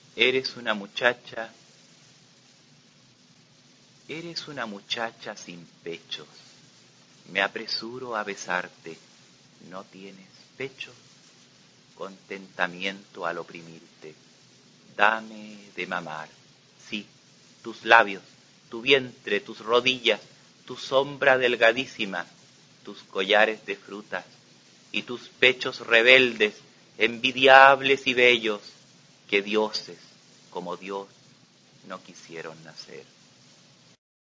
Eres una muchacha sin pechos. Me apresuro a besarte. ¿No tienes pecho? Contentamiento al oprimirte. Dame de mamar. Sí, tus labios, tu vientre, tus rodillas, tu sombra delgadísima, tus collares de frutas y tus pechos rebeldes, envidiables y bellos, que dioses como Dios no quisieron nacer.